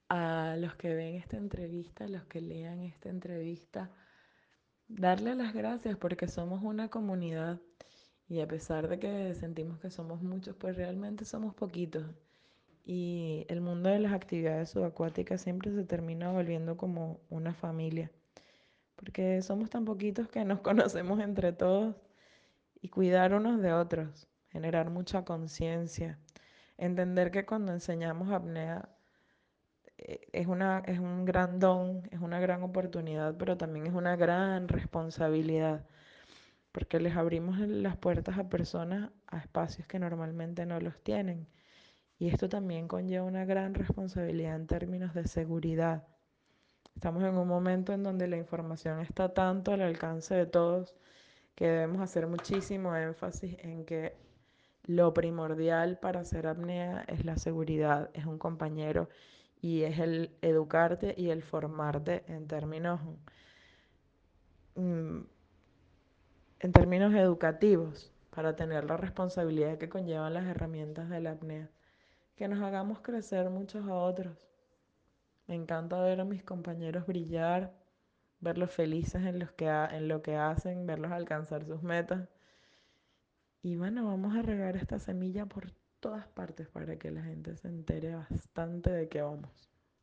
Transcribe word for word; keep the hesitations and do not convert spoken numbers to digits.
a los que ven esta entrevista, a los que lean esta entrevista, darle las gracias porque somos una comunidad y a pesar de que sentimos que somos muchos, pues realmente somos poquitos. Y el mundo de las actividades subacuáticas siempre se termina volviendo como una familia, porque somos tan poquitos que nos conocemos entre todos y cuidar unos de otros, generar mucha conciencia, entender que cuando enseñamos apnea eh, es una, es un gran don, es una gran oportunidad, pero también es una gran responsabilidad, porque les abrimos las puertas a personas a espacios que normalmente no los tienen. Y esto también conlleva una gran responsabilidad en términos de seguridad. Estamos en un momento en donde la información está tanto al alcance de todos que debemos hacer muchísimo énfasis en que lo primordial para hacer apnea es la seguridad, es un compañero y es el educarte y el formarte en términos, mm, en términos educativos para tener la responsabilidad que conllevan las herramientas de la apnea. Que nos hagamos crecer muchos a otros. Me encanta ver a mis compañeros brillar, verlos felices en, los que ha- en lo que hacen, verlos alcanzar sus metas. Y bueno, vamos a regar esta semilla por todas partes para que la gente se entere bastante de qué vamos.